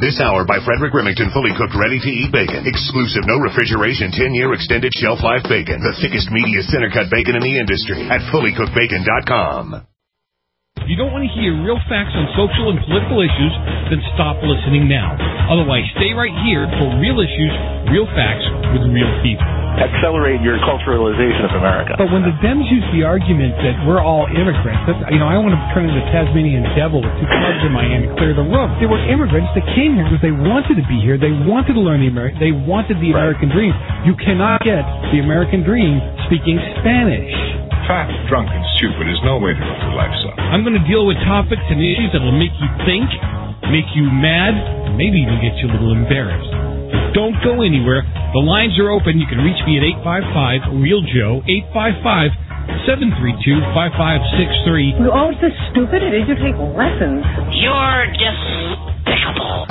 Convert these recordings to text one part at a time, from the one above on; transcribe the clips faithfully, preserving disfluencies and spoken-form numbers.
This hour by Frederick Remington, fully cooked, ready-to-eat bacon. Exclusive, no refrigeration, ten-year extended shelf life bacon. The thickest, meatiest, center-cut bacon in the industry at fully cooked bacon dot com. If you don't want to hear real facts on social and political issues, then stop listening now. Otherwise, stay right here for real issues, real facts with real people. Accelerate your culturalization of America. But when the Dems use the argument that we're all immigrants, that's, you know, I want to turn into the Tasmanian devil with two clubs in my hand and clear the room. They were immigrants that came here because they wanted to be here. They wanted to learn the American. They wanted the Right. American dream. You cannot get the American dream speaking Spanish. Fat, drunk, and stupid is no way to live your life, son. I'm going to deal with topics and issues that will make you think, make you mad, and maybe even get you a little embarrassed. Don't go anywhere. The lines are open. You can reach me at eight five five, real Joe, eight five five, seven three two, five five six three. You're always so stupid. Did you take lessons? You're despicable.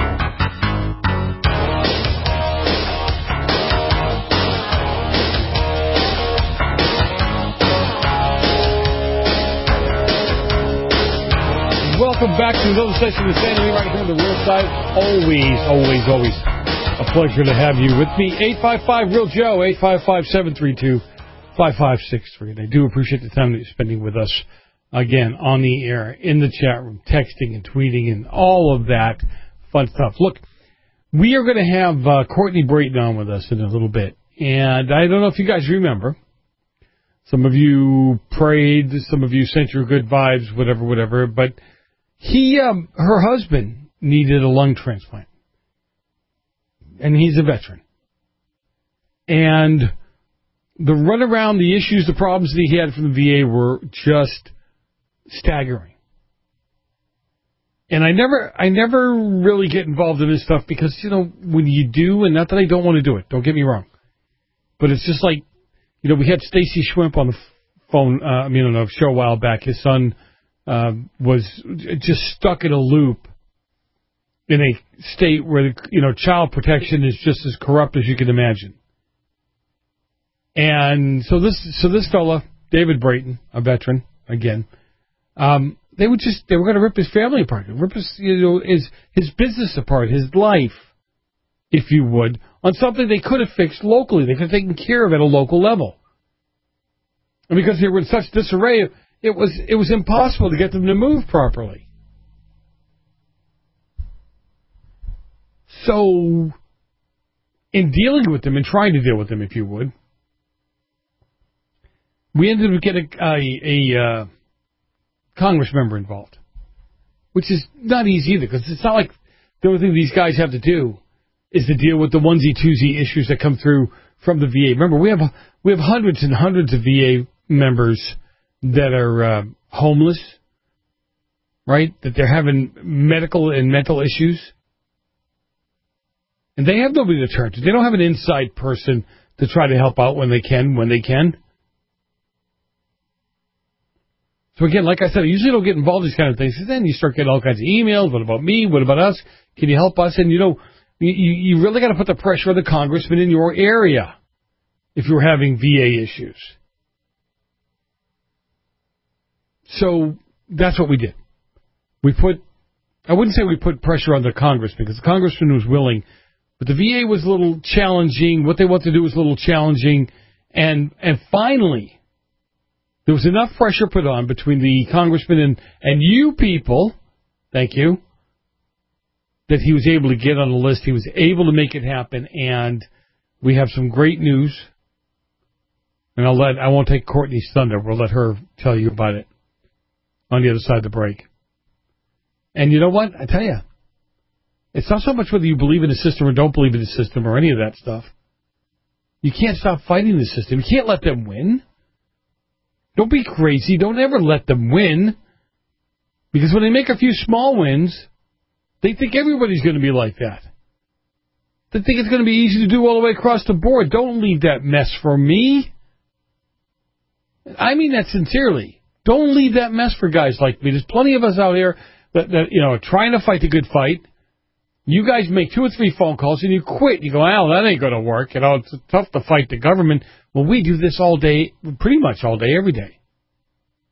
Welcome back to another session of Sanity right here on the Real Side. Always, always, always a pleasure to have you with me. eight five five, real Joe, eight five five, seven three two, five five six three. And I do appreciate the time that you're spending with us, again, on the air, in the chat room, texting and tweeting and all of that fun stuff. Look, we are going to have uh, Courtney Brayton on with us in a little bit. And I don't know if you guys remember. Some of you prayed, some of you sent your good vibes, whatever, whatever. But he, um, her husband needed a lung transplant. And he's a veteran. And the runaround, the issues, the problems that he had from the V A were just staggering. And I never, I never really get involved in this stuff because, you know, when you do, and not that I don't want to do it, don't get me wrong. But it's just like, you know, we had Stacy Schwimp on the phone, uh, I mean, on a show a while back. His son uh, was just stuck in a loop in a state where, you know, child protection is just as corrupt as you can imagine. And so this, so this fella, David Brayton, a veteran, again, um, they would just, they were going to rip his family apart, rip his, you know, his, his business apart, his life, if you would, on something they could have fixed locally. They could have taken care of at a local level. And because they were in such disarray, it was, it was impossible to get them to move properly. So, in dealing with them and trying to deal with them, if you would, we ended up getting a, a, a uh, Congress member involved, which is not easy either, because it's not like the only thing these guys have to do is to deal with the onesie-twosie issues that come through from the V A. Remember, we have we have hundreds and hundreds of V A members that are uh, homeless, right? That they're having medical and mental issues. And they have nobody to turn to. They don't have an inside person to try to help out when they can, when they can. So again, like I said, I usually don't get involved in these kind of things. Then you start getting all kinds of emails. What about me? What about us? Can you help us? And, you know, you, you really got to put the pressure on the congressman in your area if you're having V A issues. So that's what we did. We put, I wouldn't say we put pressure on the congressman, because the congressman was willing, but the V A was a little challenging. What they want to do was a little challenging. And and finally, there was enough pressure put on between the congressman and, and you people, thank you, that he was able to get on the list. He was able to make it happen. And we have some great news. And I'll let, I won't take Courtney's thunder. We'll let her tell you about it on the other side of the break. And you know what? I tell you, it's not so much whether you believe in the system or don't believe in the system or any of that stuff. You can't stop fighting the system. You can't let them win. Don't be crazy. Don't ever let them win. Because when they make a few small wins, they think everybody's going to be like that. They think it's going to be easy to do all the way across the board. Don't leave that mess for me. I mean that sincerely. Don't leave that mess for guys like me. There's plenty of us out here that, that you know, are trying to fight the good fight. You guys make two or three phone calls and you quit. You go, oh, that ain't going to work. You know, it's tough to fight the government. Well, we do this all day, pretty much all day, every day.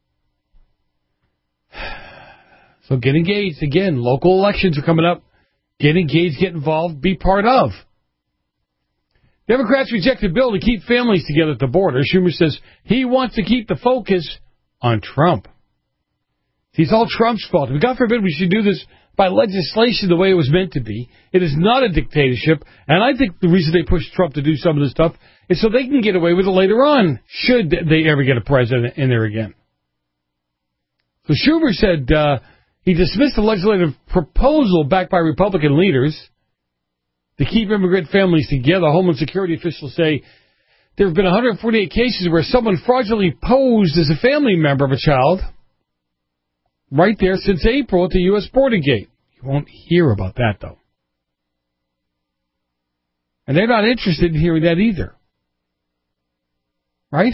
So get engaged. Again, local elections are coming up. Get engaged, get involved, be part of. Democrats reject a bill to keep families together at the border. Schumer says he wants to keep the focus on Trump. It's all Trump's fault. God forbid we should do this by legislation the way it was meant to be. It is not a dictatorship, and I think the reason they push Trump to do some of this stuff is so they can get away with it later on, should they ever get a president in there again. So Schumer said uh, he dismissed the legislative proposal backed by Republican leaders to keep immigrant families together. Homeland Security officials say there have been one hundred forty-eight cases where someone fraudulently posed as a family member of a child right there since April at the U S border gate. You won't hear about that, though. And they're not interested in hearing that either. Right?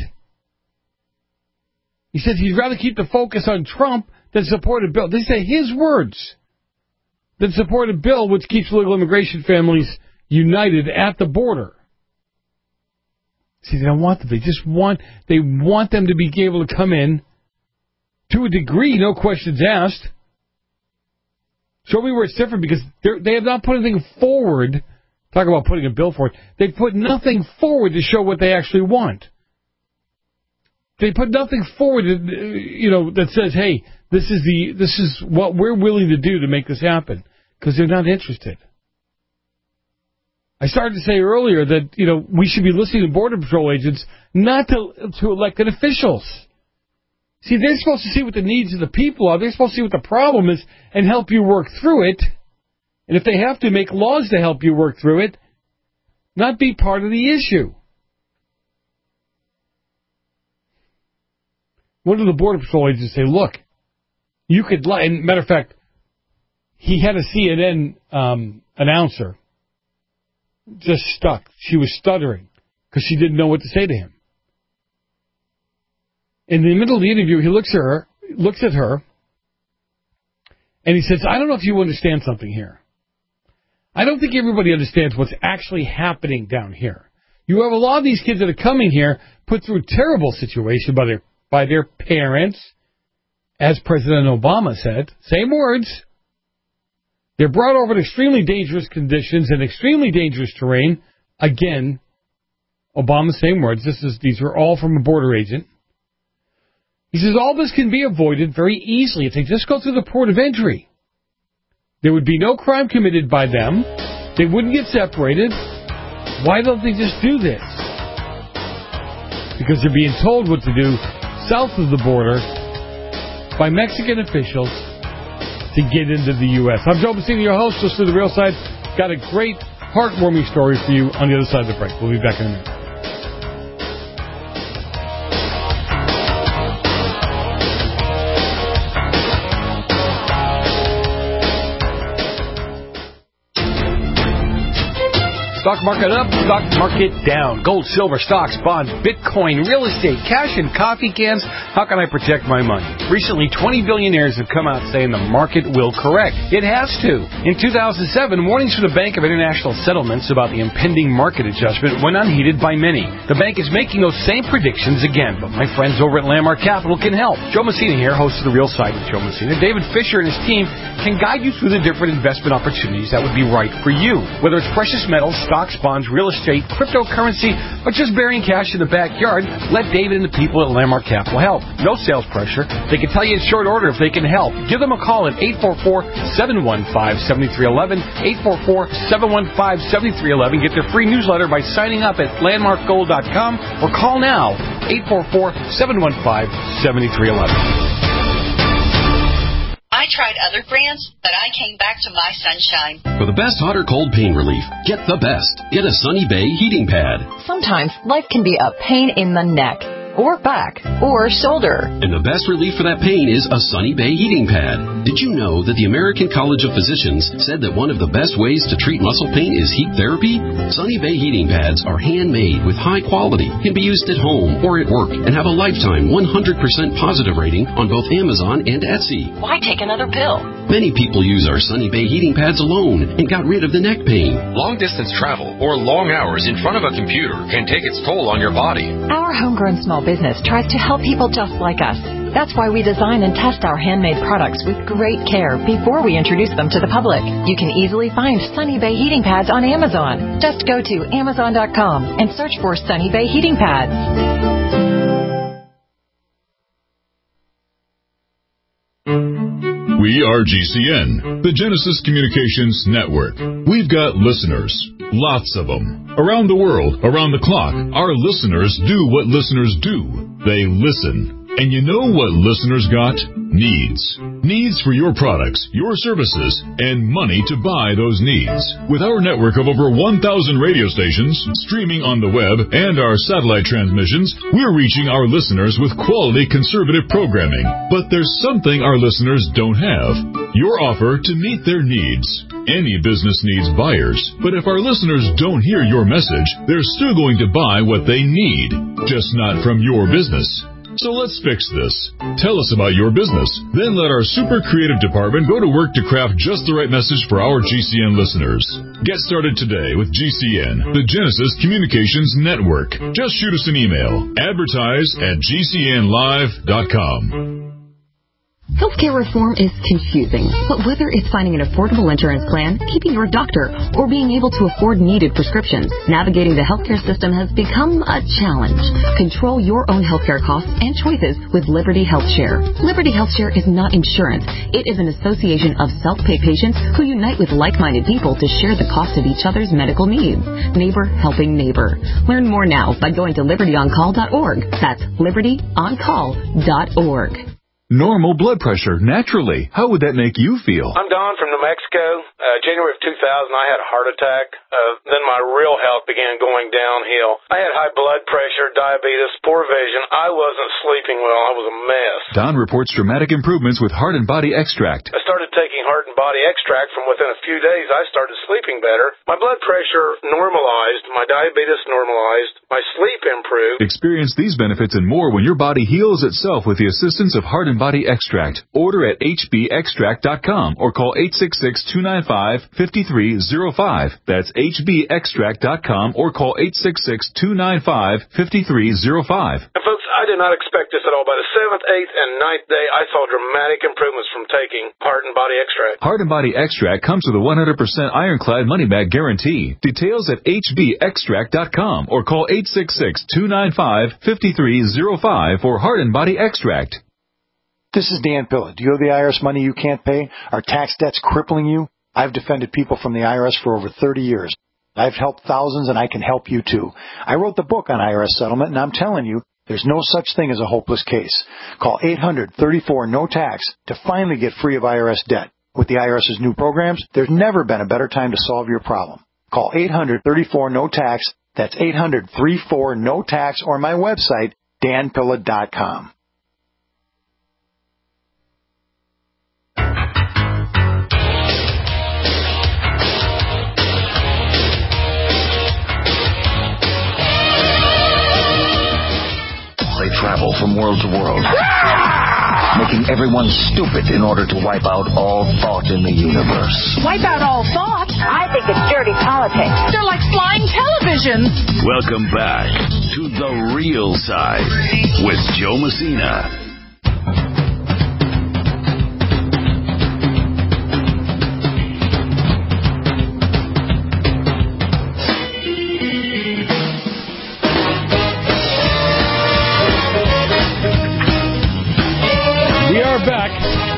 He says he'd rather keep the focus on Trump than support a bill. These are his words. Than support a bill which keeps legal immigration families united at the border. See, they don't want them. They just want, they want them to be able to come in to a degree, no questions asked. Show me where it's different, because they have not put anything forward. Talk about putting a bill forward. They put nothing forward to show what they actually want. They put nothing forward, you know, that says, "Hey, this is the this is what we're willing to do to make this happen," because they're not interested. I started to say earlier that, you know, we should be listening to Border Patrol agents, not to to elected officials. See, they're supposed to see what the needs of the people are. They're supposed to see what the problem is and help you work through it. And if they have to, make laws to help you work through it, not be part of the issue. One of the Border Patrol agents say, look, you could lie. And matter of fact, he had a C N N um, announcer just stuck. She was stuttering because she didn't know what to say to him. In the middle of the interview, he looks at her, looks at her, and he says, I don't know if you understand something here. I don't think everybody understands what's actually happening down here. You have a lot of these kids that are coming here put through a terrible situation by their by their parents, as President Obama said. Same words. They're brought over in extremely dangerous conditions and extremely dangerous terrain. Again, Obama's same words. This is these are all from a border agent. He says all this can be avoided very easily if they just go through the port of entry. There would be no crime committed by them. They wouldn't get separated. Why don't they just do this? Because they're being told what to do south of the border by Mexican officials to get into the U S I'm Joe Messina, your host. Listen to The Real Side. Got a great, heartwarming story for you on the other side of the break. We'll be back in a minute. Stock market up, stock market down. Gold, silver, stocks, bonds, Bitcoin, real estate, cash, and coffee cans. How can I protect my money? Recently, twenty billionaires have come out saying the market will correct. It has to. In two thousand seven, warnings from the Bank of International Settlements about the impending market adjustment went unheeded by many. The bank is making those same predictions again, but my friends over at Landmark Capital can help. Joe Messina here, host of The Real Side with Joe Messina. David Fisher and his team can guide you through the different investment opportunities that would be right for you. Whether it's precious metals, stocks, bonds, real estate, cryptocurrency, or just burying cash in the backyard, let David and the people at Landmark Capital help. No sales pressure. They can tell you in short order if they can help. Give them a call at eight four four, seven one five, seven three one one, eight four four, seven one five, seven three one one. Get their free newsletter by signing up at landmark gold dot com or call now, eight four four, seven one five, seven three one one. I tried other brands, but I came back to my Sunshine. For the best hot or cold pain relief, get the best. Get a Sunny Bay heating pad. Sometimes life can be a pain in the neck, or back, or shoulder. And the best relief for that pain is a Sunny Bay heating pad. Did you know that the American College of Physicians said that one of the best ways to treat muscle pain is heat therapy? Sunny Bay heating pads are handmade with high quality, can be used at home or at work, and have a lifetime one hundred percent positive rating on both Amazon and Etsy. Why take another pill? Many people use our Sunny Bay heating pads alone and got rid of the neck pain. Long-distance travel or long hours in front of a computer can take its toll on your body. Our homegrown small business tries to help people just like us. That's why we design and test our handmade products with great care before we introduce them to the public. You can easily find Sunny Bay heating pads on Amazon. Just go to amazon dot com and search for Sunny Bay heating pads. We are G C N, the Genesis Communications Network. We've got listeners, lots of them. Around the world, around the clock, our listeners do what listeners do. They listen. And you know what listeners got? Needs. Needs for your products, your services, and money to buy those needs. With our network of over one thousand radio stations, streaming on the web, and our satellite transmissions, we're reaching our listeners with quality conservative programming. But there's something our listeners don't have. Your offer to meet their needs. Any business needs buyers, but if our listeners don't hear your message, they're still going to buy what they need, just not from your business. So let's fix this. Tell us about your business. Then let our super creative department go to work to craft just the right message for our G C N listeners. Get started today with G C N, the Genesis Communications Network. Just shoot us an email. Advertise at g c n live dot com. Healthcare reform is confusing, but whether it's finding an affordable insurance plan, keeping your doctor, or being able to afford needed prescriptions, navigating the healthcare system has become a challenge. Control your own healthcare costs and choices with Liberty HealthShare. Liberty HealthShare is not insurance. It is an association of self-pay patients who unite with like-minded people to share the cost of each other's medical needs. Neighbor helping neighbor. Learn more now by going to liberty on call dot org. That's liberty on call dot org. Normal blood pressure, naturally. How would that make you feel? I'm Don from New Mexico. Uh, January of two thousand, I had a heart attack. Uh, then my real health began going downhill. I had high blood pressure, diabetes, poor vision. I wasn't sleeping well. I was a mess. Don reports dramatic improvements with Heart and Body Extract. I started taking Heart and Body Extract. From within a few days, I started sleeping better. My blood pressure normalized. My diabetes normalized. My sleep improved. Experience these benefits and more when your body heals itself with the assistance of Heart and Body Extract. Order at h b extract dot com or call eight six six, two nine five, five three zero five. That's h b extract dot com or call eight six six, two nine five, five three zero five. And folks, I did not expect this at all. By the seventh, eighth, and ninth day, I saw dramatic improvements from taking Heart and Body Extract. Heart and Body Extract comes with a one hundred percent ironclad money-back guarantee. Details at h b extract dot com or call eight six six, two nine five, five three zero five for Heart and Body Extract. This is Dan Pilla. Do you owe the I R S money you can't pay? Are tax debts crippling you? I've defended people from the I R S for over thirty years. I've helped thousands, and I can help you too. I wrote the book on I R S settlement, and I'm telling you, there's no such thing as a hopeless case. Call eight hundred, thirty-four, no tax to finally get free of I R S debt. With the IRS's new programs, there's never been a better time to solve your problem. Call eight hundred, thirty-four, no tax. That's eight hundred, thirty-four, no tax, or my website, dan pilla dot com. They travel from world to world, making everyone stupid in order to wipe out all thought in the universe. Wipe out all thought? I think it's dirty politics. They're like flying televisions. Welcome back to The Real Side with Joe Messina. Back.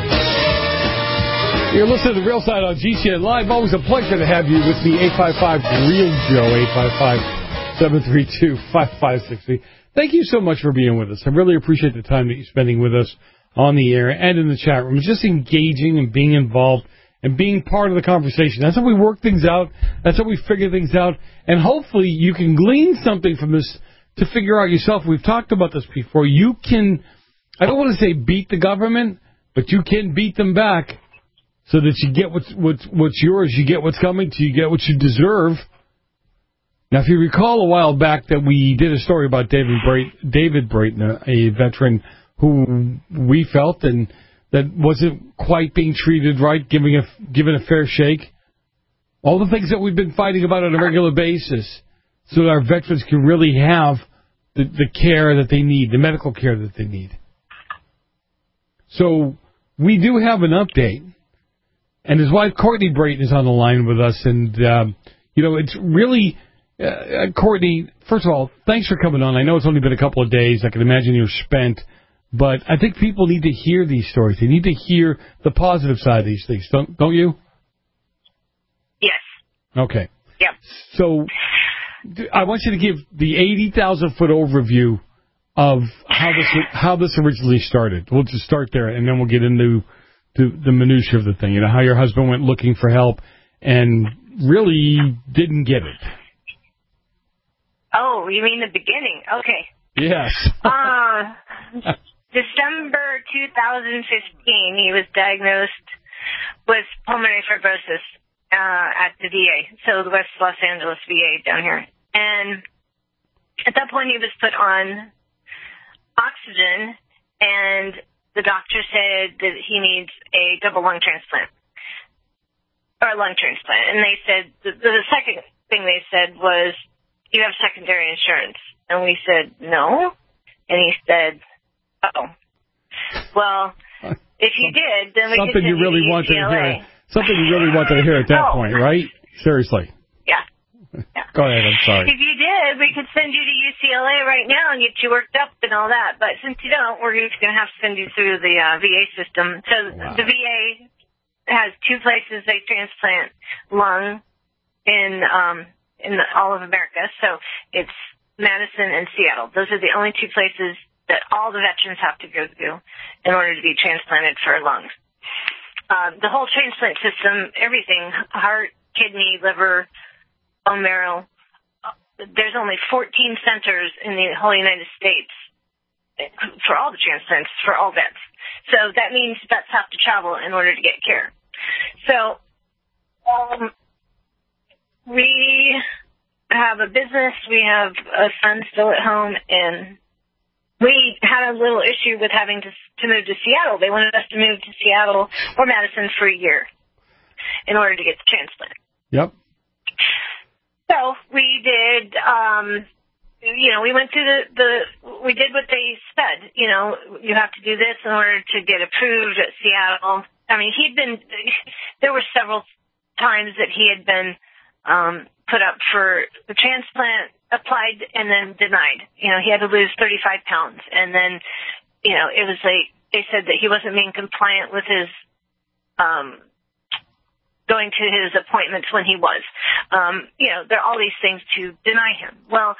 You're listening to The Real Side on G C N Live. Always a pleasure to have you with me. eight five five, REAL Joe, eight five five, seven three two, five five six three. Thank you so much for being with us. I really appreciate the time that you're spending with us on the air and in the chat room. Just engaging and being involved and being part of the conversation. That's how we work things out. That's how we figure things out. And hopefully you can glean something from this to figure out yourself. We've talked about this before. You can... I don't want to say beat the government, but you can beat them back so that you get what's, what's, what's yours, you get what's coming to you, you get what you deserve. Now, if you recall a while back that we did a story about David Brayton, David Brayton, a veteran who we felt and that wasn't quite being treated right, giving a, given a fair shake. All the things that we've been fighting about on a regular basis so that our veterans can really have the, the care that they need, the medical care that they need. So we do have an update, and his wife Courtney Brayton is on the line with us, and um, you know it's really uh, Courtney. First of all, thanks for coming on. I know it's only been a couple of days. I can imagine you're spent, but I think people need to hear these stories. They need to hear the positive side of these things, don't don't you? Yes. Okay. Yep. So I want you to give the eighty thousand foot overview of how this how this originally started. We'll just start there, and then we'll get into to the minutia of the thing. You know, how your husband went looking for help and really didn't get it. Oh, you mean the beginning? Okay. Yes. uh, December two thousand fifteen, he was diagnosed with pulmonary fibrosis uh, at the V A, so the West Los Angeles V A down here. And at that point, he was put on oxygen, and the doctor said that he needs a double lung transplant, or a lung transplant. And they said, the, the second thing they said was, you have secondary insurance. And we said, no. And he said, oh. Well, if you did, then we Something could send you really you to want to U C L A. hear. Something you really want to hear at that oh. point, right? Seriously. Yeah. Go ahead, I'm sorry. If you did, we could send you to U C L A right now and get you worked up and all that. But since you don't, we're just going to have to send you through the uh, V A system. So wow. The V A has two places they transplant lung in um, in the, all of America. So it's Madison and Seattle. Those are the only two places that all the veterans have to go to in order to be transplanted for lungs. Uh, the whole transplant system, everything, heart, kidney, liver, bone marrow, there's only fourteen centers in the whole United States for all the transplants, for all vets. So that means vets have to travel in order to get care. So um, we have a business, we have a son still at home, and we had a little issue with having to, to move to Seattle. They wanted us to move to Seattle or Madison for a year in order to get the transplant. Yep. So we did, um, you know, we went through the, the, we did what they said. You know, you have to do this in order to get approved at Seattle. I mean, he'd been, there were several times that he had been um, put up for the transplant, applied, and then denied. You know, he had to lose thirty-five pounds. And then, you know, it was like, they said that he wasn't being compliant with his, um, going to his appointments when he was. Um, you know, there are all these things to deny him. Well,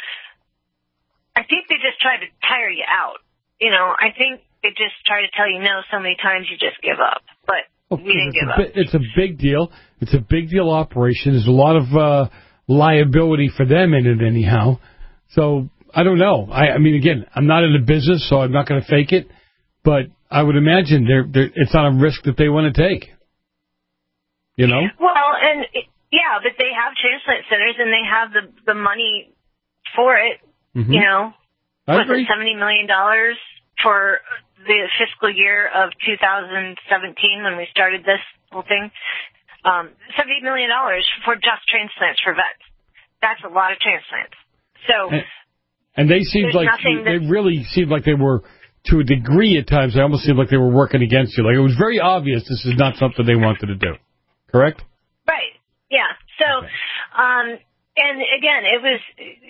I think they just try to tire you out. You know, I think they just try to tell you no so many times you just give up. But okay, we didn't give a up. Bi- it's a big deal. It's a big deal operation. There's a lot of uh, liability for them in it anyhow. So, I don't know. I, I mean, again, I'm not in the business, so I'm not going to fake it. But I would imagine they're, they're, it's not a risk that they want to take. You know? Well, and yeah, but they have transplant centers and they have the the money for it. Mm-hmm. You know, I was agree. it seventy million dollars for the fiscal year of two thousand seventeen when we started this whole thing? Um, seventy million dollars for just transplants for vets. That's a lot of transplants. So, and, and they seemed like they really seemed like they were, to a degree at times. They almost seemed like they were working against you. Like it was very obvious this is not something they wanted to do. Correct? Right. Yeah. So, okay. um, and again, it was,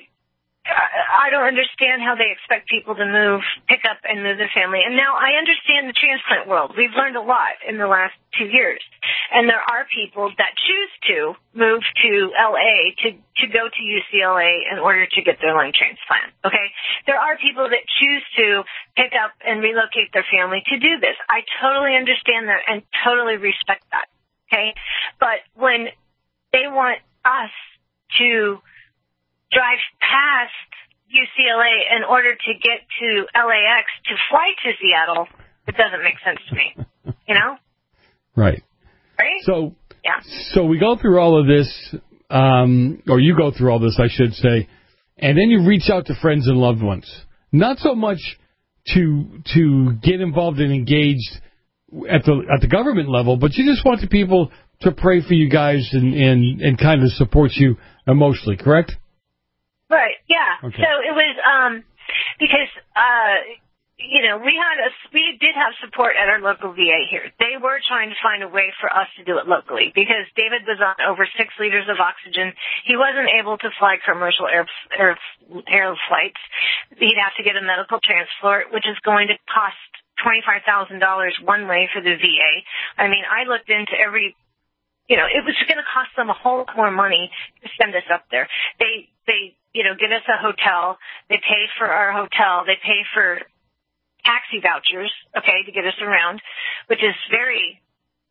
I don't understand how they expect people to move, pick up and move their family. And now I understand the transplant world. We've learned a lot in the last two years. And there are people that choose to move to L A to, to go to U C L A in order to get their lung transplant. Okay? There are people that choose to pick up and relocate their family to do this. I totally understand that and totally respect that. Okay, but when they want us to drive past U C L A in order to get to L A X to fly to Seattle, it doesn't make sense to me. You know? Right. Right? So, yeah. So we go through all of this, um, or you go through all this, I should say, and then you reach out to friends and loved ones. Not so much to to get involved and engaged at the at the government level, but you just want the people to pray for you guys and, and, and kind of support you emotionally, correct? Right, yeah. Okay. So it was um, because uh, you know, we had a, we did have support at our local V A here. They were trying to find a way for us to do it locally because David was on over six liters of oxygen. He wasn't able to fly commercial air, air, air flights. He'd have to get a medical transport, which is going to cost twenty-five thousand dollars one way for the V A. I mean, I looked into every, you know, it was going to cost them a whole lot more money to send us up there. They, they, you know, get us a hotel. They pay for our hotel. They pay for taxi vouchers, okay, to get us around, which is very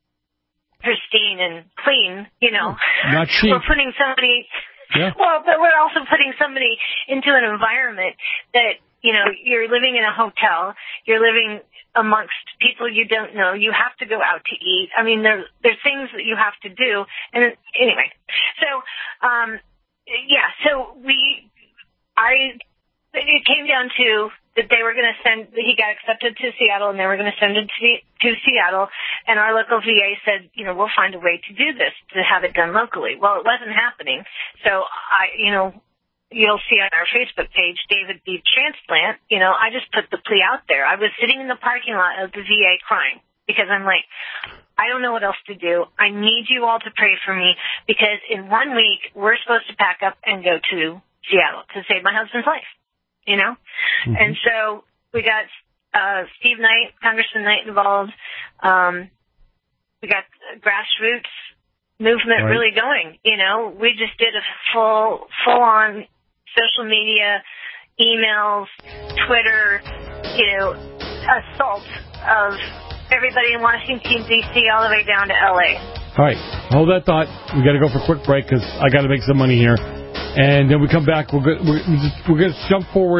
pristine and clean, you know. Not cheap. We're putting somebody, yeah. well, but we're also putting somebody into an environment that, you know, you're living in a hotel, you're living amongst people you don't know, you have to go out to eat. I mean, there, there's things that you have to do. And anyway, so, um, yeah, so we, I, it came down to that they were going to send, he got accepted to Seattle and they were going to send him to, to Seattle. And our local V A said, you know, we'll find a way to do this, to have it done locally. Well, it wasn't happening. So I, you know, you'll see on our Facebook page, David Beef Transplant, you know, I just put the plea out there. I was sitting in the parking lot of the V A crying because I'm like, I don't know what else to do. I need you all to pray for me because in one week we're supposed to pack up and go to Seattle to save my husband's life. You know, mm-hmm. And so we got uh, Steve Knight, Congressman Knight involved. Um, we got grassroots movement right. really going. You know, we just did a full, full-on social media, emails, Twitter, you know, assault of everybody in Washington, D C all the way down to L A. All right, hold that thought. We got to go for a quick break because I got to make some money here. And then we come back, we're going we're, we're to jump forward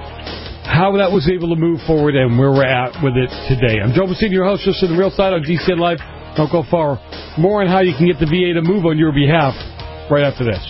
how that was able to move forward and where we're at with it today. I'm Joe Messina, your host, just on The Real Side on G C N Live. Don't go far. More on how you can get the V A to move on your behalf right after this.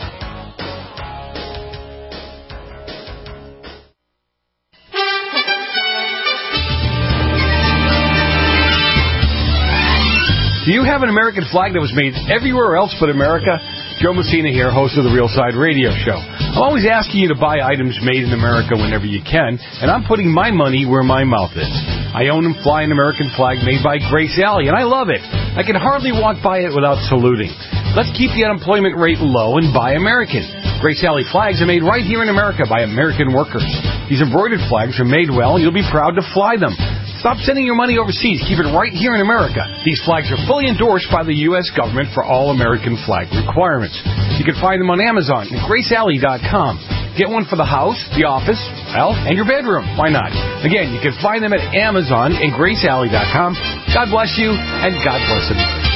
Do you have an American flag that was made everywhere else but America? Joe Messina here, host of the Real Side Radio Show. I'm always asking you to buy items made in America whenever you can, and I'm putting my money where my mouth is. I own and fly an American flag made by Grace Alley, and I love it. I can hardly walk by it without saluting. Let's keep the unemployment rate low and buy American. Grace Alley flags are made right here in America by American workers. These embroidered flags are made well, and you'll be proud to fly them. Stop sending your money overseas. Keep it right here in America. These flags are fully endorsed by the U S government for all American flag requirements. You can find them on Amazon and grace alley dot com. Get one for the house, the office, well, and your bedroom. Why not? Again, you can find them at Amazon and grace alley dot com. God bless you, and God bless America.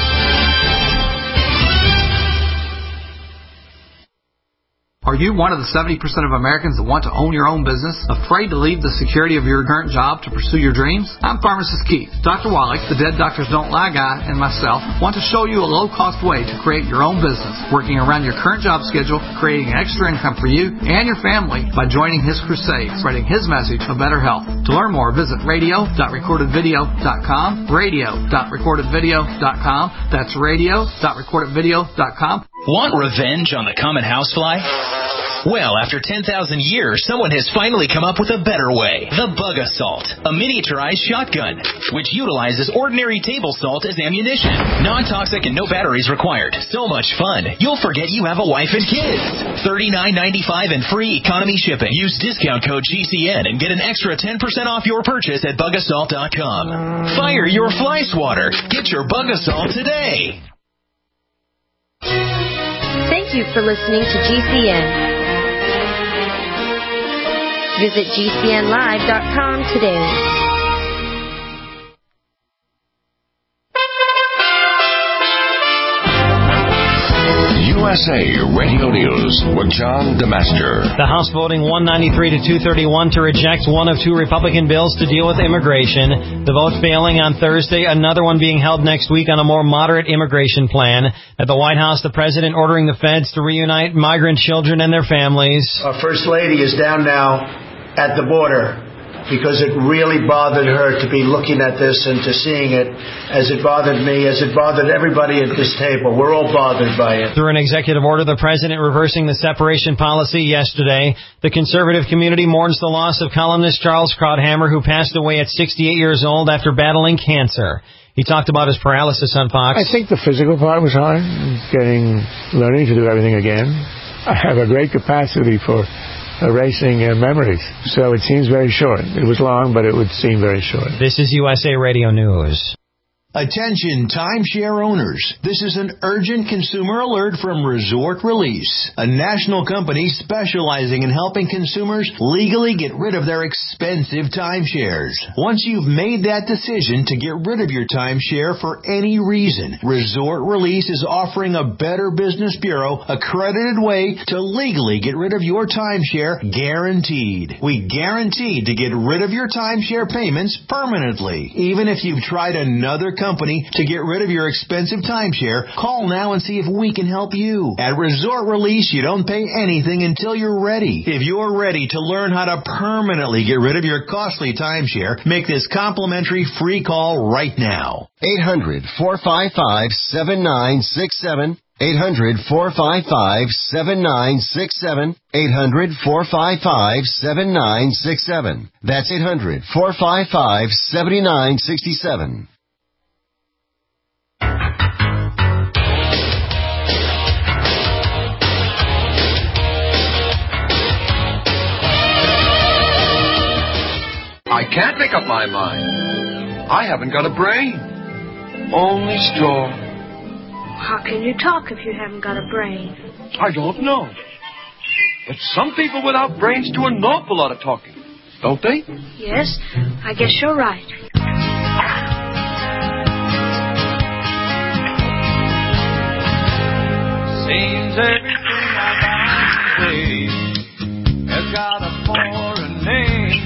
Are you one of the seventy percent of Americans that want to own your own business, afraid to leave the security of your current job to pursue your dreams? I'm Pharmacist Keith. Doctor Wallach, the Dead Doctors Don't Lie guy, and myself want to show you a low-cost way to create your own business, working around your current job schedule, creating extra income for you and your family by joining his crusade, spreading his message of better health. To learn more, visit radio dot recorded video dot com, radio dot recorded video dot com. That's radio dot recorded video dot com. Want revenge on the common housefly? Well, after ten thousand years, someone has finally come up with a better way. The Bug Assault, a miniaturized shotgun, which utilizes ordinary table salt as ammunition. Non-toxic and no batteries required. So much fun, you'll forget you have a wife and kids. thirty-nine ninety-five and free economy shipping. Use discount code G C N and get an extra ten percent off your purchase at bug assault dot com. Fire your fly swatter. Get your Bug Assault today. Thank you for listening to G C N. Visit G C N live dot com today. U S A Radio News with John DeMaster. The House voting one ninety-three to two thirty-one to reject one of two Republican bills to deal with immigration. The vote failing on Thursday, another one being held next week on a more moderate immigration plan. At the White House, the president ordering the feds to reunite migrant children and their families. Our First Lady is down now at the border because it really bothered her to be looking at this and to seeing it as it bothered me, as it bothered everybody at this table. We're all bothered by it. Through an executive order, the president reversing the separation policy yesterday. The conservative community mourns the loss of columnist Charles Krauthammer, who passed away at sixty-eight years old after battling cancer. He talked about his paralysis on Fox. I think the physical part was hard, getting, learning to do everything again. I have a great capacity for erasing uh, memories, so it seems very short. It was long, but it would seem very short. This is U S A Radio News. Attention timeshare owners. This is an urgent consumer alert from Resort Release, a national company specializing in helping consumers legally get rid of their expensive timeshares. Once you've made that decision to get rid of your timeshare for any reason, Resort Release is offering a Better Business Bureau accredited way to legally get rid of your timeshare, guaranteed. We guarantee to get rid of your timeshare payments permanently. Even if you've tried another company to get rid of your expensive timeshare, call now and see if we can help you. At Resort Release, you don't pay anything until you're ready. If you're ready to learn how to permanently get rid of your costly timeshare, make this complimentary free call right now. eight hundred, four five five, seven nine six seven. eight hundred, four five five, seven nine six seven. eight hundred, four five five, seven nine six seven. That's eight hundred, four five five, seven nine six seven. I can't make up my mind. I haven't got a brain. Only straw. How can you talk if you haven't got a brain? I don't know. But some people without brains do an awful lot of talking, don't they? Yes, I guess you're right. Seems everything I say has got a foreign name.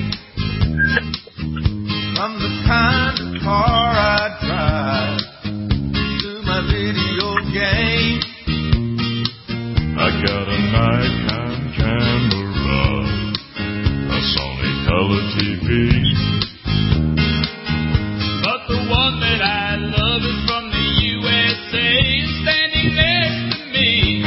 From the kind of car I drive to my video game. I got a Nikon camera, a Sony color T V. But the one that I love is from the U S A, standing next to me.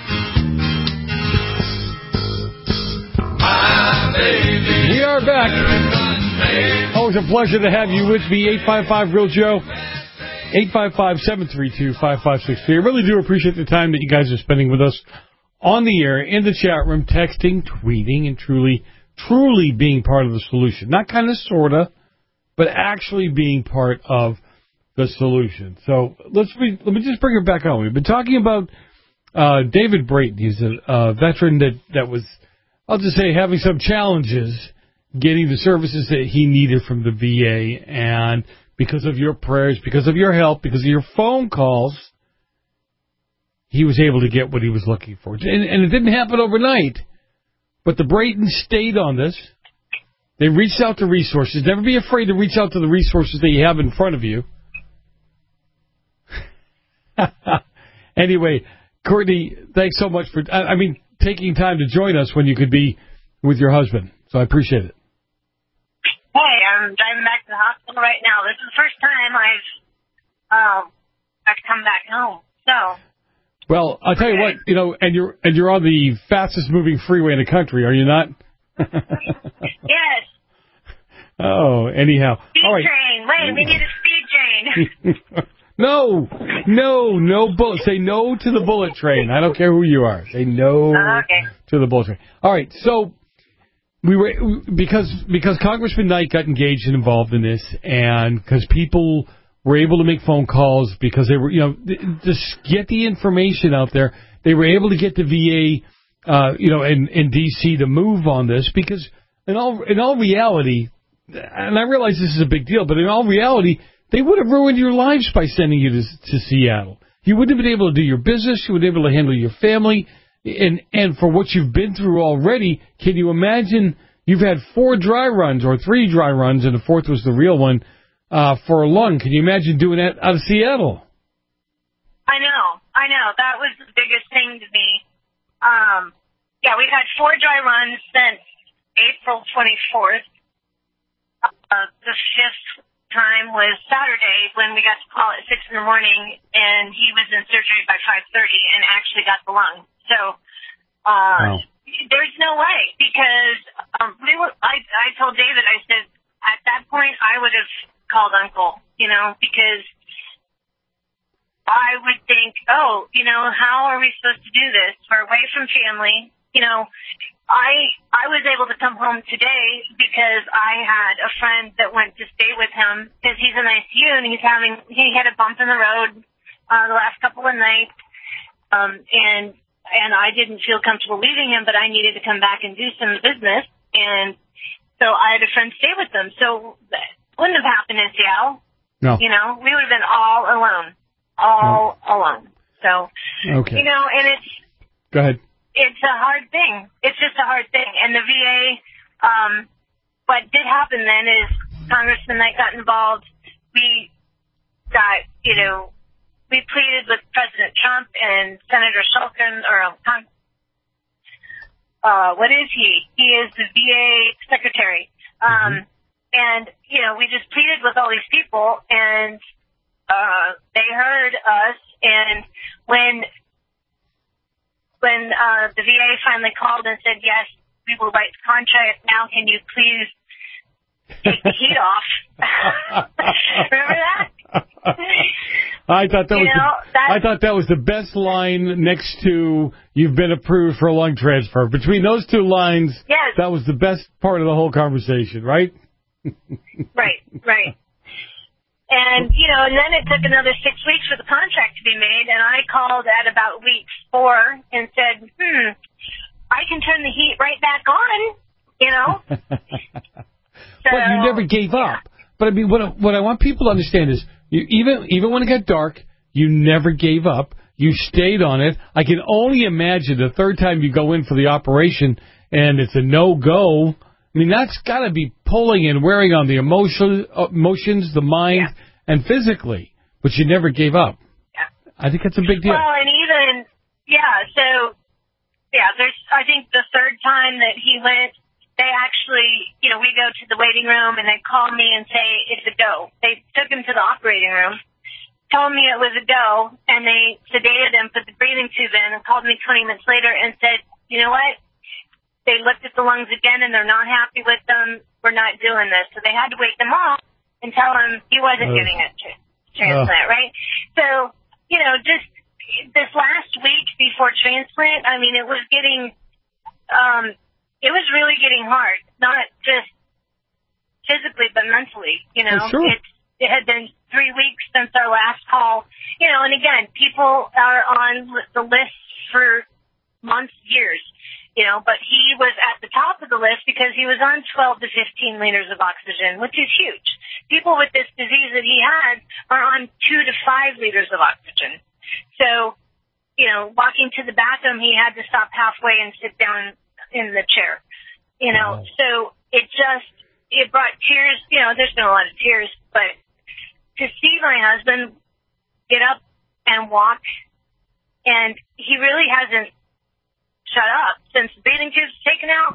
My baby. We are back. Always a pleasure to have you with me. eight five five Real Joe. eight five five, seven three two, five five six three. I really do appreciate the time that you guys are spending with us on the air, in the chat room, texting, tweeting, and truly, truly being part of the solution. Not kind of, sort of, but actually being part of the solution. So let's be, let me just bring it back on. We've been talking about uh, David Brayton. He's a, a veteran that, that was, I'll just say, having some challenges getting the services that he needed from the V A, and because of your prayers, because of your help, because of your phone calls, he was able to get what he was looking for. And, and it didn't happen overnight, but the Braytons stayed on this. They reached out to resources. Never be afraid to reach out to the resources that you have in front of you. Anyway, Courtney, thanks so much for, I mean, taking time to join us when you could be with your husband. So I appreciate it. Hey, I'm driving back to the hospital right now. This is the first time I've um got to come back home. So. Well, I'll tell you what, you know, and you're and you're on the fastest moving freeway in the country, are you not? Yes. Oh, anyhow. Speed All right. train. Wait, we need a speed train. No, no, no bullet. Say no to the bullet train. I don't care who you are. Say no uh, okay. to the bullet train. All right, so. We were because because Congressman Knight got engaged and involved in this, and because people were able to make phone calls because they were, you know, just get the information out there. They were able to get the V A, uh, you know, in, in D C to move on this because in all in all reality, and I realize this is a big deal, but in all reality, they would have ruined your lives by sending you to, to Seattle. You wouldn't have been able to do your business. You wouldn't have been able to handle your family. And and for what you've been through already, can you imagine you've had four dry runs or three dry runs, and the fourth was the real one, uh, for a lung. Can you imagine doing that out of Seattle? I know. I know. That was the biggest thing to me. Um, yeah, we've had four dry runs since April twenty-fourth. uh, the fifth time was Saturday when we got to call at six in the morning, and he was in surgery by five thirty and actually got the lung. So uh, wow. There's no way, because um, we were. I, I told David, I said, at that point I would have called Uncle, you know, because I would think, oh, you know, how are we supposed to do this? We're away from family. You know, I I was able to come home today because I had a friend that went to stay with him because he's in I C U and he's having, he had a bump in the road uh, the last couple of nights. Um, and, and I didn't feel comfortable leaving him, but I needed to come back and do some business. And so I had a friend stay with them. So that wouldn't have happened in Seattle. No. You know, we would have been all alone, all no. alone. So, okay. You know, and it's, go ahead. It's a hard thing. It's just a hard thing. And the V A, um, what did happen then is Congressman Knight got involved. We got, you know, we pleaded with President Trump and Senator Shulkin, or uh, what is he? He is the V A secretary. Um, mm-hmm. And, you know, we just pleaded with all these people, and uh, they heard us. And when when uh, the V A finally called and said, yes, we will write the contract now, can you please take the heat off? Remember that? I thought that you was know, the, I thought that was the best line next to "you've been approved for a lung transfer." Between those two lines, yes. That was the best part of the whole conversation, right? Right, right. And, you know, and then it took another six weeks for the contract to be made, and I called at about week four and said, hmm, I can turn the heat right back on, you know? So, but you never gave up. Yeah. But, I mean, what, what I want people to understand is, you, even even when it got dark, you never gave up. You stayed on it. I can only imagine the third time you go in for the operation and it's a no-go. I mean, that's got to be pulling and wearing on the emotion, emotions, the mind, yeah. and physically. But you never gave up. Yeah. I think that's a big deal. Well, and even, yeah, so, yeah, there's, I think the third time that he went, they actually, you know, we go to the waiting room and they call me and say it's a go. They took him to the operating room, told me it was a go, and they sedated him, put the breathing tube in, and called me twenty minutes later and said, you know what? They looked at the lungs again and they're not happy with them. We're not doing this. So they had to wake them off and tell him he wasn't uh, getting a tra- transplant, uh. right? So, you know, just this last week before transplant, I mean, it was getting, um, it was really getting hard, not just physically, but mentally, you know. Oh, sure. It's, it had been three weeks since our last call, you know, and again, people are on the list for months, years, you know, but he was at the top of the list because he was on twelve to fifteen liters of oxygen, which is huge. People with this disease that he had are on two to five liters of oxygen. So, you know, walking to the bathroom, he had to stop halfway and sit down in the chair, you know. Wow. So it just, it brought tears, you know, there's been a lot of tears, but to see my husband get up and walk, and he really hasn't shut up since the breathing tube's taken out,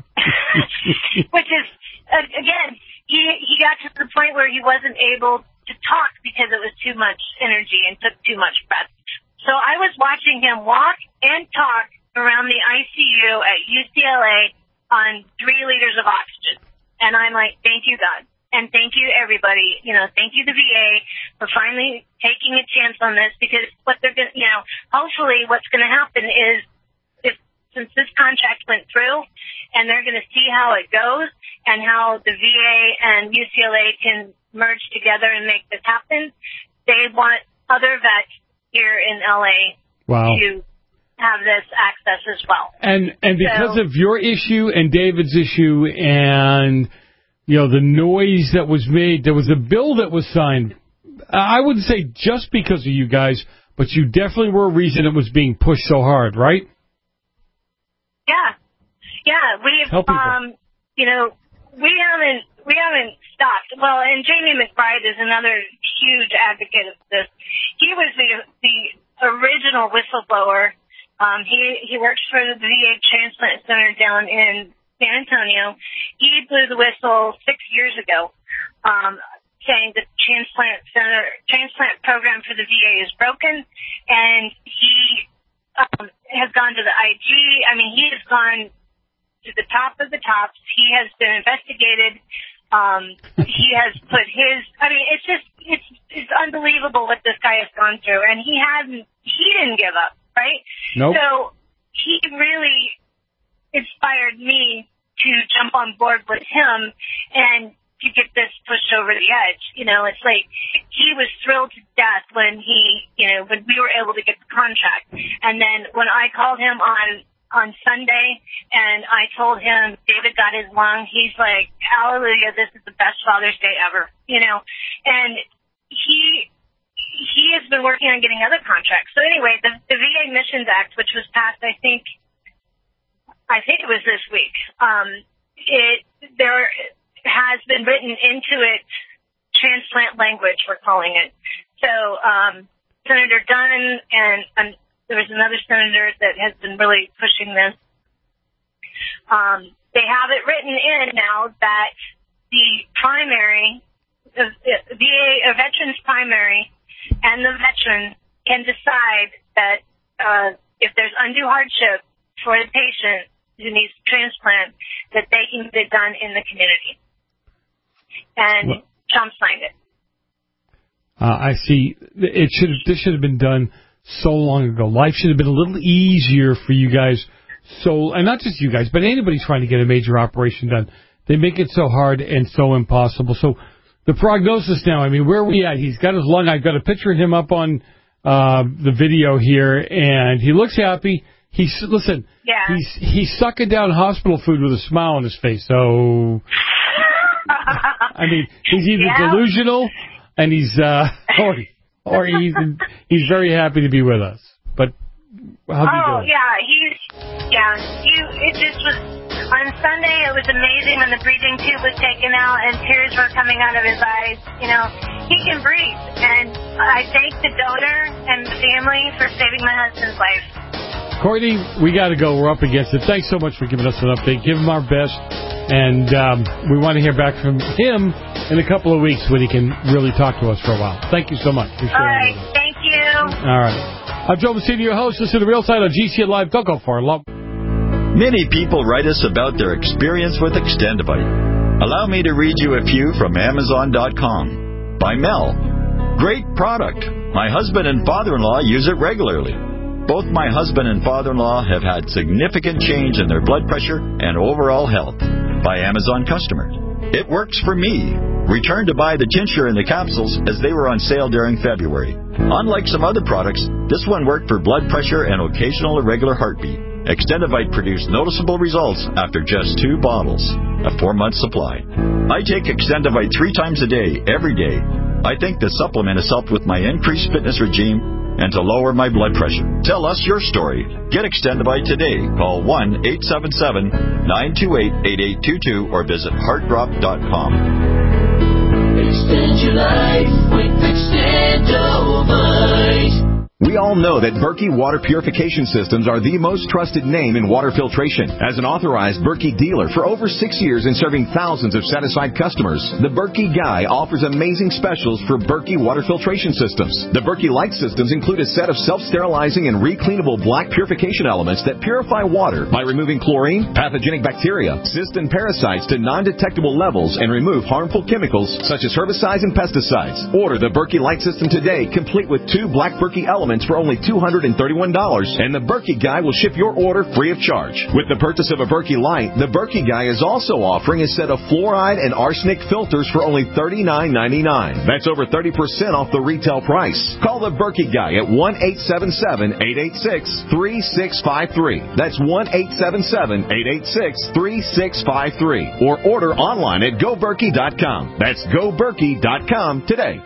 which is, uh, again, he, he got to the point where he wasn't able to talk because it was too much energy and took too much breath. So I was watching him walk and talk around the I C U at U C L A on three liters of oxygen. And I'm like, thank you, God. And thank you, everybody. You know, thank you, the V A, for finally taking a chance on this, because what they're going to, you know, hopefully what's going to happen is, if, since this contract went through, and they're going to see how it goes and how the V A and U C L A can merge together and make this happen, they want other vets here in L A wow. to have this access as well. And and because so, of your issue and David's issue and, you know, the noise that was made, there was a bill that was signed. I wouldn't say just because of you guys, but you definitely were a reason it was being pushed so hard, right? Yeah. Yeah, we've, um, you know, we haven't, we haven't stopped. Well, and Jamie McBride is another huge advocate of this. He was the, the original whistleblower. Um, he, he works for the V A Transplant Center down in San Antonio. He blew the whistle six years ago um, saying the transplant center, transplant program for the V A is broken, and he um, has gone to the I G. I mean, he has gone to the top of the tops. He has been investigated. Um, he has put his, I mean, it's just, it's, it's unbelievable what this guy has gone through. And he hadn't, he didn't give up, right? Nope. So he really inspired me to jump on board with him and to get this pushed over the edge. You know, it's like he was thrilled to death when he, you know, when we were able to get the contract. And then when I called him on on Sunday, and I told him David got his lung, he's like, hallelujah, this is the best Father's Day ever, you know. And he he has been working on getting other contracts. So anyway, the, the V A Missions Act, which was passed, I think, I think it was this week, um, it there has been written into it transplant language, we're calling it. So um, Senator Dunn and, and there was another senator that has been really pushing this. Um, they have it written in now that the primary, the V A, a veteran's primary, and the veteran can decide that uh, if there's undue hardship for the patient who needs to transplant, that they can get it done in the community. And well, Trump signed it. Uh, I see. It should have, this should have been done so long ago. Life should have been a little easier for you guys. So, and not just you guys, but anybody trying to get a major operation done. They make it so hard and so impossible. So, the prognosis now, I mean, where are we at? He's got his lung. I've got a picture of him up on uh, the video here, and he looks happy. He's, listen, yeah. he's he's sucking down hospital food with a smile on his face. So, I mean, he's either yeah. delusional, and he's, uh, or, or he's he's very happy to be with us. But how's he oh doing? yeah, he's yeah. You it just was on Sunday. It was amazing when the breathing tube was taken out and tears were coming out of his eyes. You know, he can breathe, and I thank the donor and the family for saving my husband's life. Courtney, we got to go. We're up against it. Thanks so much for giving us an update. Give him our best, and um, we want to hear back from him in a couple of weeks when he can really talk to us for a while. Thank you so much for sharing. All right, thank you. All right. I'm Joe Messina, your host. Listen to The Real Side on G C N Live. Don't go far. Love. Many people write us about their experience with Extendivite. Allow me to read you a few from Amazon dot com. By Mel. Great product. My husband and father-in-law use it regularly. Both my husband and father-in-law have had significant change in their blood pressure and overall health. By Amazon customer. It works for me. Return to buy the tincture and the capsules as they were on sale during February. Unlike some other products, this one worked for blood pressure and occasional irregular heartbeat. Extendivite produced noticeable results after just two bottles, a four-month supply. I take Extendivite three times a day, every day. I think the supplement has helped with my increased fitness regime and to lower my blood pressure. Tell us your story. Get Extendivite today. Call one eight seven seven, nine two eight, eight eight two two or visit heart drop dot com. Extend your life with Extendivite. We all know that Berkey Water Purification Systems are the most trusted name in water filtration. As an authorized Berkey dealer for over six years and serving thousands of satisfied customers, the Berkey Guy offers amazing specials for Berkey Water Filtration Systems. The Berkey Light Systems include a set of self-sterilizing and recleanable black purification elements that purify water by removing chlorine, pathogenic bacteria, cysts, and parasites to non-detectable levels and remove harmful chemicals such as herbicides and pesticides. Order the Berkey Light System today, complete with two black Berkey elements for only two hundred thirty-one dollars, and the Berkey Guy will ship your order free of charge. With the purchase of a Berkey Light, the Berkey Guy is also offering a set of fluoride and arsenic filters for only thirty-nine ninety-nine. That's over thirty percent off the retail price. Call the Berkey Guy at one eight seven seven, eight eight six, three six five three. That's one eight seven seven, eight eight six, three six five three. Or order online at go berkey dot com. That's go berkey dot com today.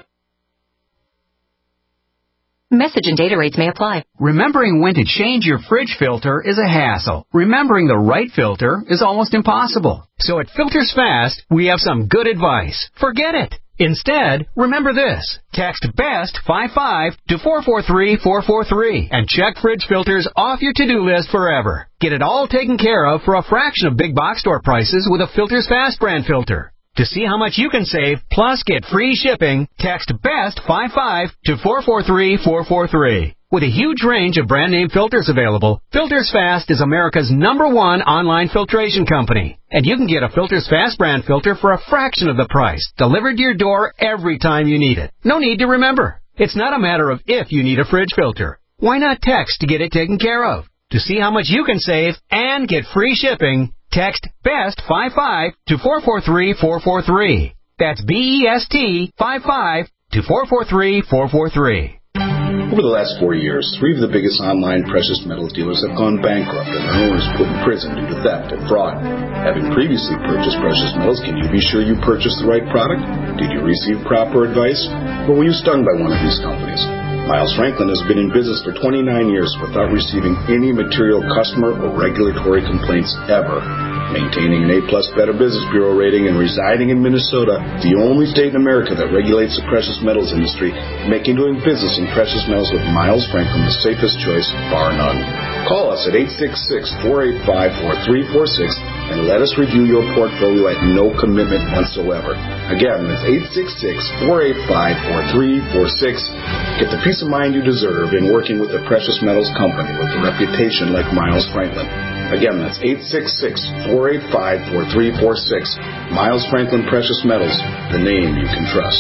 Message and data rates may apply. Remembering when to change your fridge filter is a hassle. Remembering the right filter is almost impossible. So at Filters Fast, we have some good advice. Forget it. Instead, remember this. Text BEST fifty-five to four four three, four four three and check fridge filters off your to-do list forever. Get it all taken care of for a fraction of big box store prices with a Filters Fast brand filter. To see how much you can save, plus get free shipping, text BEST fifty-five to four four three four four three. With a huge range of brand-name filters available, Filters Fast is America's number one online filtration company. And you can get a Filters Fast brand filter for a fraction of the price, delivered to your door every time you need it. No need to remember. It's not a matter of if you need a fridge filter. Why not text to get it taken care of? To see how much you can save and get free shipping, text BEST fifty-five to four four three four four three. That's B E S T fifty-five to four four three four four three. Over the last four years, three of the biggest online precious metal dealers have gone bankrupt and their owners put in prison due to theft and fraud. Having previously purchased precious metals, can you be sure you purchased the right product? Did you receive proper advice? Or were you stung by one of these companies? Miles Franklin has been in business for twenty-nine years without receiving any material customer or regulatory complaints ever. Maintaining an A-plus Better Business Bureau rating and residing in Minnesota, the only state in America that regulates the precious metals industry, making doing business in precious metals with Miles Franklin the safest choice, bar none. Call us at eight six six, four eight five, four three four six and let us review your portfolio at no commitment whatsoever. Again, that's eight six six, four eight five, four three four six. Get the peace of mind you deserve in working with a precious metals company with a reputation like Miles Franklin. Again, that's eight six six, four eight five, four three four six. Miles Franklin Precious Metals, the name you can trust.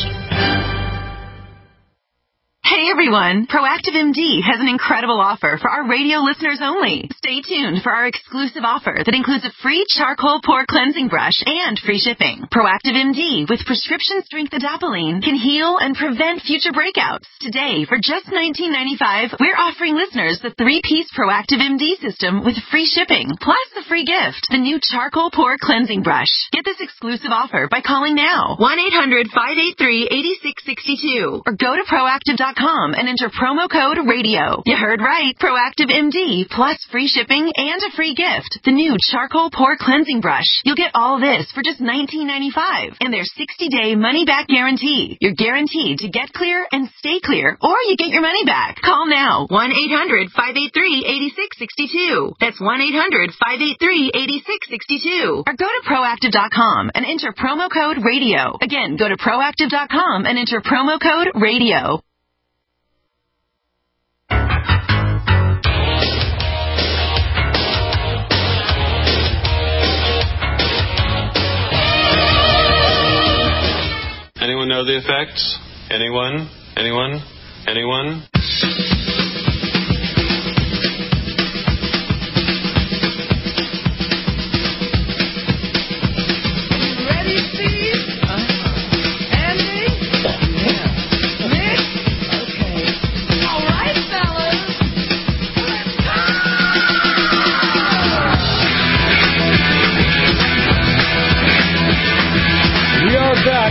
Hey everyone, Proactive M D has an incredible offer for our radio listeners only. Stay tuned for our exclusive offer that includes a free charcoal pore cleansing brush and free shipping. Proactive M D with prescription strength adapalene can heal and prevent future breakouts. Today, for just nineteen ninety-five dollars, we're offering listeners the three-piece Proactive M D system with free shipping, plus the free gift, the new charcoal pore cleansing brush. Get this exclusive offer by calling now, one eight hundred, five eight three, eight six six two, or go to proactive dot com and enter promo code radio. You heard right. Proactive M D plus free shipping and a free gift. The new charcoal pore cleansing brush. You'll get all this for just nineteen ninety-five dollars and their sixty-day money-back guarantee. You're guaranteed to get clear and stay clear, or you get your money back. Call now. one eight hundred, five eight three, eight six six two. That's one eight hundred, five eight three, eight six six two. Or go to proactive dot com and enter promo code radio. Again, go to proactive dot com and enter promo code radio. Anyone know the effects? Anyone? Anyone? Anyone? Ready, Steve? Uh-huh. Andy? Yeah. Nick? Okay. All right, fellas. Let's go! We are back.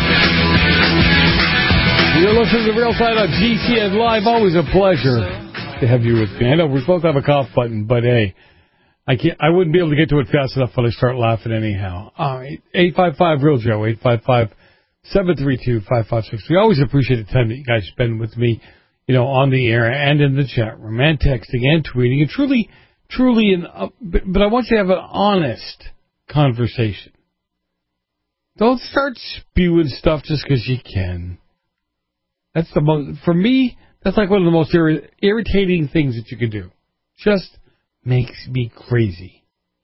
You're listening to the Real Side on G C N Live. Always a pleasure to have you with me. I know we're supposed to have a cough button, but hey, I can't. I wouldn't be able to get to it fast enough when I start laughing anyhow. All right, eight five five Real Joe, eight five five, seven three two, five five six. We always appreciate the time that you guys spend with me, you know, on the air and in the chat room and texting and tweeting. And truly, truly, an, uh, but, but I want you to have an honest conversation. Don't start spewing stuff just because you can. That's the most, for me, that's like one of the most irri- irritating things that you can do. Just makes me crazy.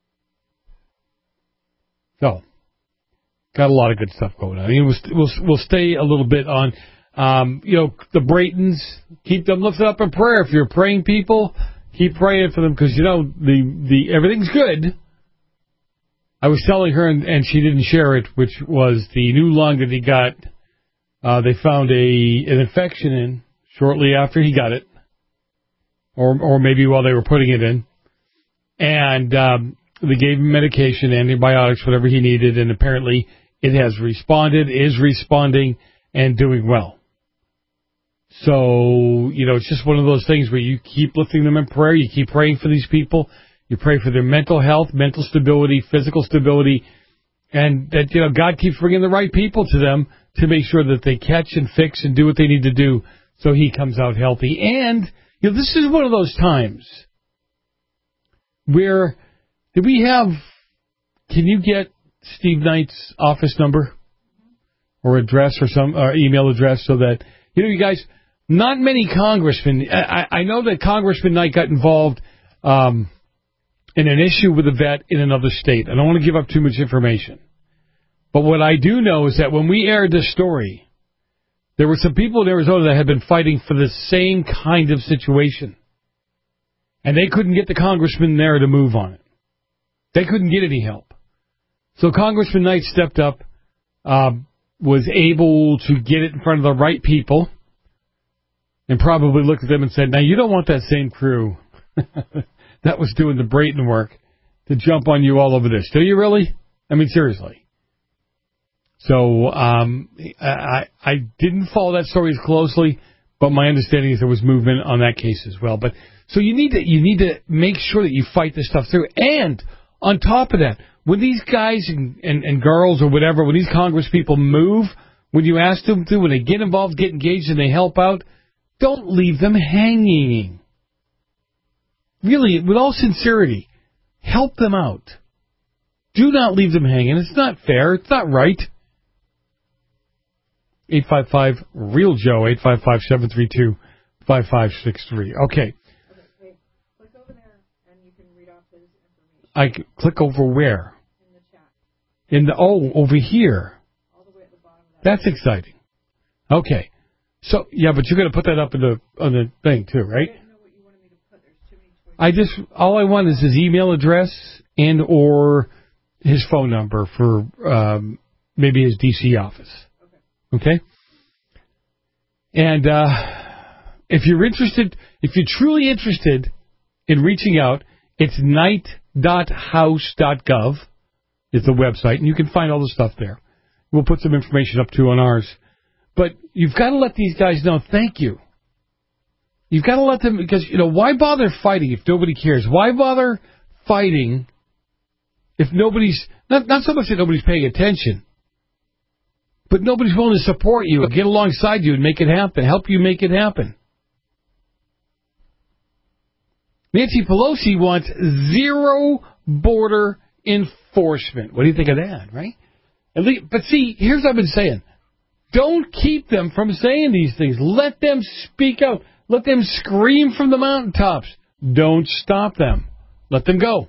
So, got a lot of good stuff going on. I mean, we'll, we'll, we'll stay a little bit on, um, you know, the Braytons. Keep them lifted up in prayer. If you're praying people, keep praying for them because, you know, the, the everything's good. I was telling her, and, and she didn't share it, which was the new lung that he got. Uh, they found a an infection in shortly after he got it, or or maybe while they were putting it in, and um, they gave him medication, antibiotics, whatever he needed, and apparently it has responded, is responding, and doing well. So, you know, it's just one of those things where you keep lifting them in prayer, you keep praying for these people, you pray for their mental health, mental stability, physical stability, and that, you know, God keeps bringing the right people to them to make sure that they catch and fix and do what they need to do so he comes out healthy. And, you know, this is one of those times where, do we have, can you get Steve Knight's office number? or address or some uh, email address so that, you know, you guys, not many congressmen, I, I know that Congressman Knight got involved um, in an issue with a vet in another state. I don't want to give up too much information. But what I do know is that when we aired this story, there were some people in Arizona that had been fighting for the same kind of situation. And they couldn't get the congressman there to move on it. They couldn't get any help. So Congressman Knight stepped up, uh, was able to get it in front of the right people, and probably looked at them and said, now, you don't want that same crew that was doing the Brayton work to jump on you all over this. Do you really? I mean, seriously. So um, I, I didn't follow that story as closely, but my understanding is there was movement on that case as well. But so you need to you need to make sure that you fight this stuff through. And on top of that, when these guys and, and, and girls or whatever, when these Congress people move, when you ask them to, when they get involved, get engaged, and they help out, don't leave them hanging. Really, with all sincerity, help them out. Do not leave them hanging. It's not fair. It's not right. eight five five, REAL Joe, eight five five, seven three two, five five six three. Okay. I c- click over where? In the chat. In the, oh, over here. All the way at the bottom of that. That's exciting. Okay. So, yeah, but you're going to put that up in the, on the thing too, right? I didn't know what you wanted me to put. There's too many choices. I just, all I want is his email address and or his phone number for um, maybe his D C office. Okay? Okay? And uh, if you're interested, if you're truly interested in reaching out, it's knight dot house dot gov is the website, and you can find all the stuff there. We'll put some information up, too, on ours. But you've got to let these guys know, thank you. You've got to let them, because, you know, why bother fighting if nobody cares? Why bother fighting if nobody's, not, not so much that nobody's paying attention, but nobody's willing to support you, get alongside you and make it happen, help you make it happen. Nancy Pelosi wants zero border enforcement. What do you think of that, right? At least, but see, here's what I've been saying. Don't keep them from saying these things. Let them speak out. Let them scream from the mountaintops. Don't stop them. Let them go.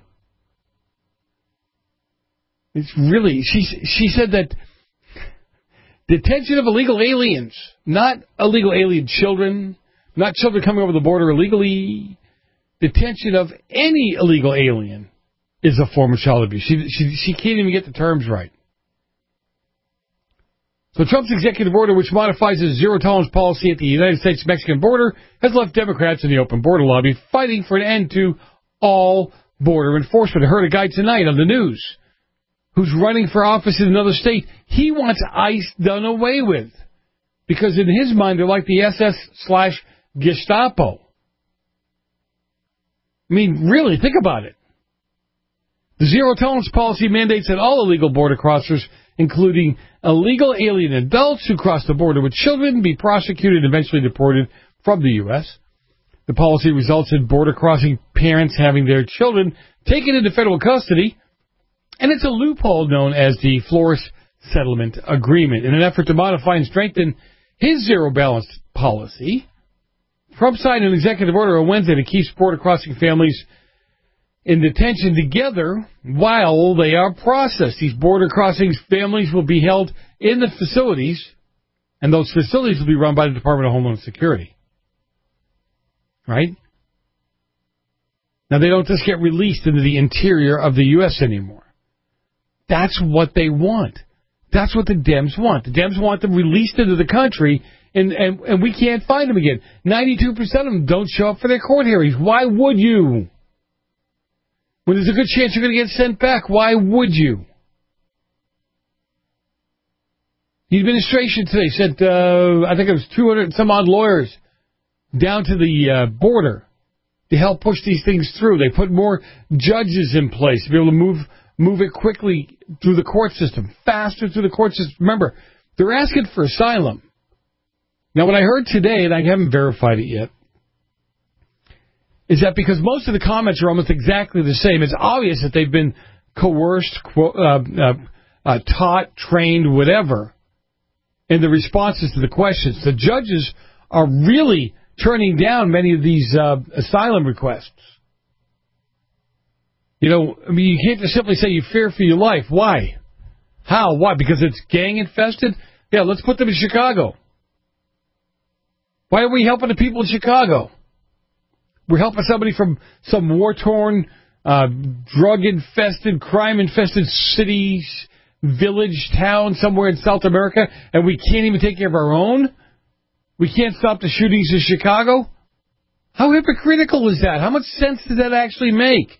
It's really, she, she said that detention of illegal aliens, not illegal alien children, not children coming over the border illegally, detention of any illegal alien is a form of child abuse. She, she, she can't even get the terms right. So Trump's executive order, which modifies his zero-tolerance policy at the United States-Mexican border, has left Democrats in the open border lobby fighting for an end to all border enforcement. I heard a guy tonight on the news who's running for office in another state. He wants ICE done away with because in his mind they're like the S S slash Gestapo. I mean, really, think about it. The zero-tolerance policy mandates that all illegal border crossers, including illegal alien adults who cross the border with children, be prosecuted and eventually deported from the U S. The policy results in border-crossing parents having their children taken into federal custody, and it's a loophole known as the Flores Settlement Agreement. In an effort to modify and strengthen his zero-balance policy, Trump signed an executive order on Wednesday that keeps border-crossing families in detention together while they are processed. These border-crossing families will be held in the facilities, and those facilities will be run by the Department of Homeland Security. Right? Now, they don't just get released into the interior of the U S anymore. That's what they want. That's what the Dems want. The Dems want them released into the country, and, and, and we can't find them again. ninety-two percent of them don't show up for their court hearings. Why would you? When there's a good chance you're going to get sent back, why would you? The administration today sent, uh, I think it was two hundred and some odd lawyers down to the uh, border to help push these things through. They put more judges in place to be able to move move it quickly through the court system, faster through the court system. Remember, they're asking for asylum. Now, what I heard today, and I haven't verified it yet, is that because most of the comments are almost exactly the same, it's obvious that they've been coerced, uh, uh, uh, taught, trained, whatever, in the responses to the questions. The judges are really turning down many of these uh, asylum requests. You know, I mean, you can't just simply say you fear for your life. Why? How? Why? Because it's gang-infested? Yeah, let's put them in Chicago. Why are we helping the people in Chicago? We're helping somebody from some war-torn, uh, drug-infested, crime-infested city, village, town somewhere in South America, and we can't even take care of our own? We can't stop the shootings in Chicago? How hypocritical is that? How much sense does that actually make?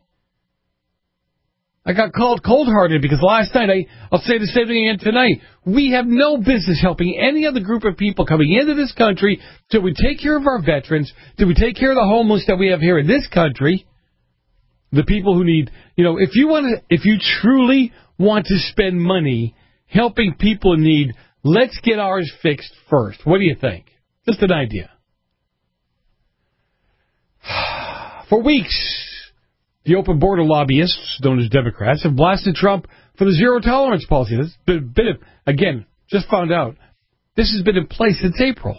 I got called cold-hearted because last night, I, I'll say the same thing again tonight, we have no business helping any other group of people coming into this country till we take care of our veterans, till we take care of the homeless that we have here in this country, the people who need, you know, if you want to, if you truly want to spend money helping people in need, let's get ours fixed first. What do you think? Just an idea. For weeks, the open border lobbyists, known as Democrats, have blasted Trump for the zero-tolerance policy. That's been, been, again, just found out, this has been in place since April.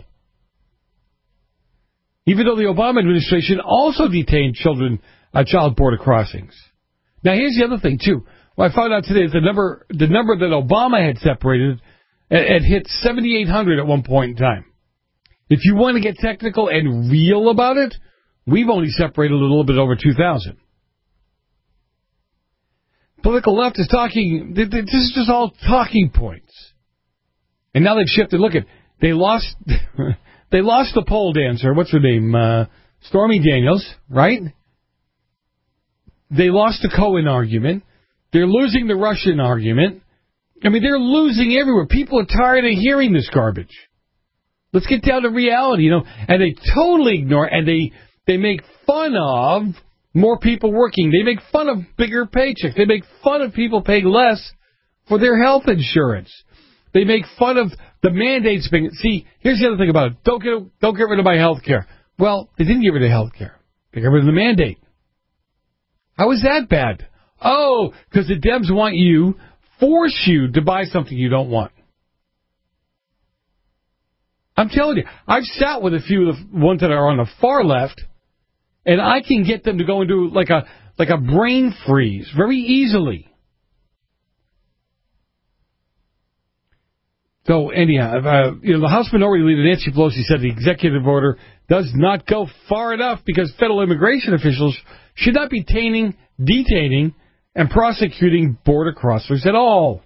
Even though the Obama administration also detained children at child border crossings. Now, here's the other thing, too. What I found out today is the number the number that Obama had separated had hit seventy-eight hundred at one point in time. If you want to get technical and real about it, we've only separated a little bit over two thousand. Political left is talking, this is just all talking points. And now they've shifted. Look at, they lost, they lost the pole dancer. What's her name? Uh, Stormy Daniels, right? They lost the Cohen argument. They're losing the Russian argument. I mean, they're losing everywhere. People are tired of hearing this garbage. Let's get down to reality, you know. And they totally ignore, and they, they make fun of more people working. They make fun of bigger paychecks. They make fun of people paying less for their health insurance. They make fun of the mandates being... See, here's the other thing about it. Don't get, don't get rid of my health care. Well, they didn't get rid of health care. They got rid of the mandate. How is that bad? Oh, because the Dems want you, force you to buy something you don't want. I'm telling you, I've sat with a few of the ones that are on the far left, and I can get them to go into like a like a brain freeze very easily. So anyhow, uh, you know, the House Minority Leader Nancy Pelosi said the executive order does not go far enough because federal immigration officials should not be detaining, detaining, and prosecuting border crossers at all.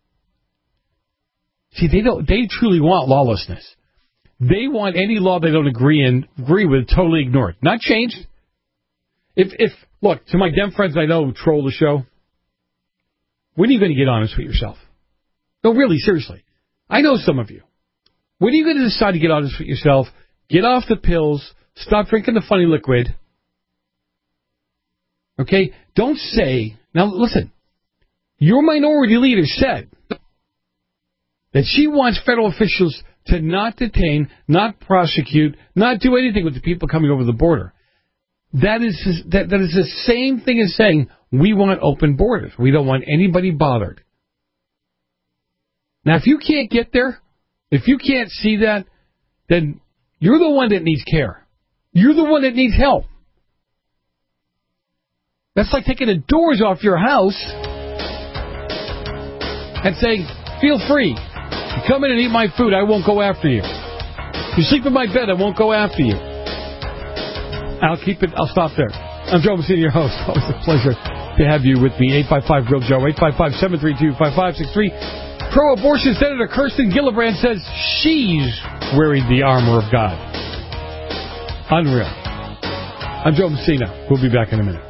See, they don't. They truly want lawlessness. They want any law they don't agree in, agree with, totally ignored, not changed. If, if look, to my Dem friends I know who troll the show, when are you going to get honest with yourself? No, really, seriously. I know some of you. When are you going to decide to get honest with yourself, get off the pills, stop drinking the funny liquid? Okay? Don't say, now listen, your minority leader said that she wants federal officials to not detain, not prosecute, not do anything with the people coming over the border. That is that that is the same thing as saying we want open borders. We don't want anybody bothered. Now, if you can't get there, if you can't see that, then you're the one that needs care. You're the one that needs help. That's like taking the doors off your house and saying, feel free. You come in and eat my food, I won't go after you. You sleep in my bed, I won't go after you. I'll keep it, I'll stop there. I'm Joe Messina, your host. Always a pleasure to have you with me. eight five five, real Joe, eight five five, seven three two, five five six three. Pro-abortion Senator Kirsten Gillibrand says she's wearing the armor of God. Unreal. I'm Joe Messina. We'll be back in a minute.